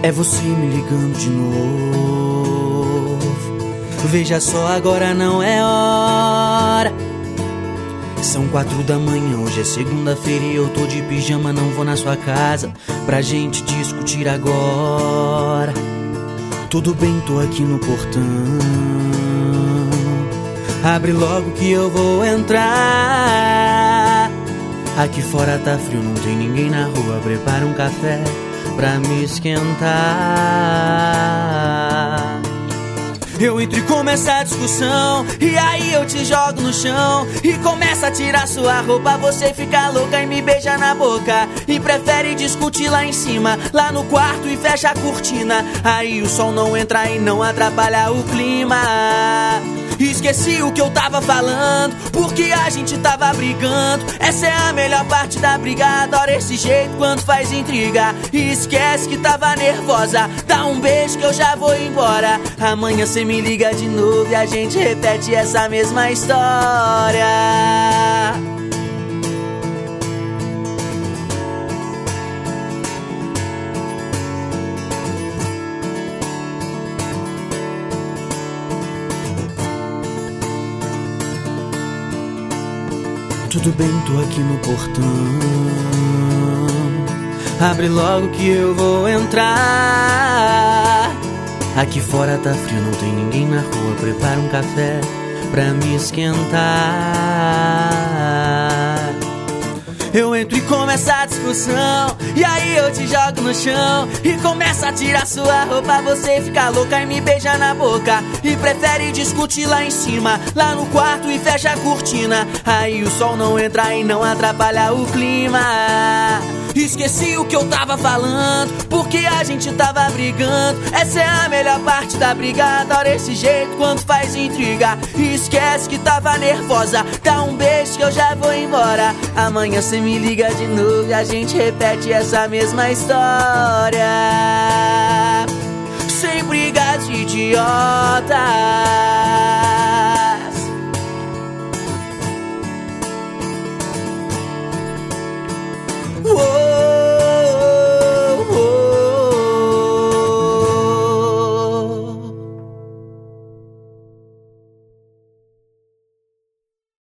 É você me ligando de novo. Veja só, agora não é hora. São 4 da manhã, hoje é segunda-feira e eu tô de pijama. Não vou na sua casa pra gente discutir agora. Tudo bem, tô aqui no portão. Abre logo que eu vou entrar. Aqui fora tá frio, não tem ninguém na rua. Prepara um café pra me esquentar. Eu entro e começa a discussão, e aí eu te jogo no chão e começa a tirar sua roupa. Você fica louca e me beija na boca e prefere discutir lá em cima, lá no quarto, e fecha a cortina. Aí o sol não entra e não atrapalha o clima. Esqueci o que eu tava falando, porque a gente tava brigando. Essa é a melhor parte da briga. Adoro esse jeito quando faz intriga. E esquece que tava nervosa. Dá um beijo que eu já vou embora. Amanhã cê me liga de novo e a gente repete essa mesma história. Tudo bem, tô aqui no portão. Abre logo que eu vou entrar. Aqui fora tá frio, não tem ninguém na rua. Prepara um café pra me esquentar. Eu entro e começa a discussão, e aí eu te jogo no chão e começa a tirar sua roupa. Você fica louca e me beija na boca e prefere discutir lá em cima, lá no quarto, e fecha a cortina. Aí o sol não entra e não atrapalha o clima. Esqueci o que eu tava falando, porque a gente tava brigando. Essa é a melhor parte da briga. Adoro esse jeito quando faz intriga. E esquece que tava nervosa. Dá um beijo que eu já vou embora. Amanhã cê me liga de novo e a gente repete essa mesma história. Sem brigas de idiota.